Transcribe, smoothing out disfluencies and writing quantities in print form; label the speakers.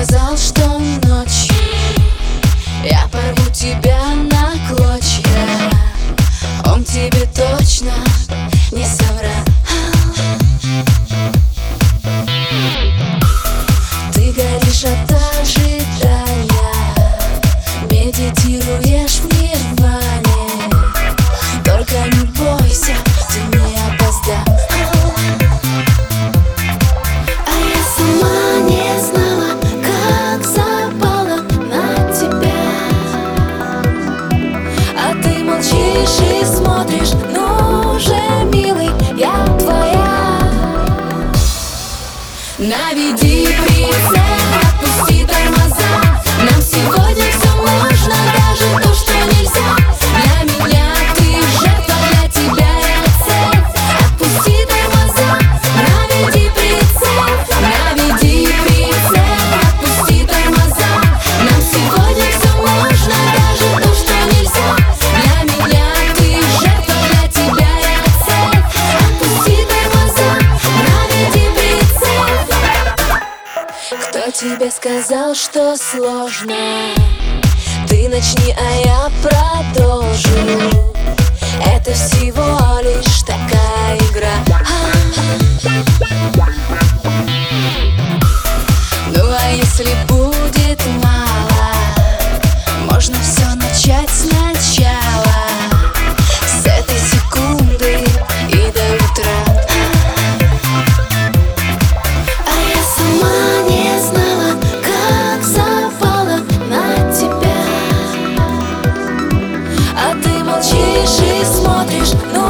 Speaker 1: сказал, что ночью я порву тебя на клочья. Он тебе точно не соврал. Ты горишь от ожидания, медитируешь в нирване. Только не бойся, ты не опоздал. А я сама не знала, как запала на тебя. А ты молчишь и смотришь, ну же, милый, я твоя. Наведи прицел, отпусти тормоза. Нам сегодня все можно, даже то, что нельзя. Для меня ты жертва, для тебя я цель. Отпусти тормоза, наведи прицел. Наведи прицел, отпусти тормоза. Нам сегодня все можно, даже то, что нельзя. Для меня ты жертва, для тебя я цель. Отпусти тормоза, наведи прицел. Кто тебе сказал, что сложно? Ты начни, а я продолжу. Это всего лишь такая игра. Ну а если будет мало, можно все начать сначала. С этой секунды и до утра. А я сама не знала, как запала на тебя. А ты молчишь и смотришь,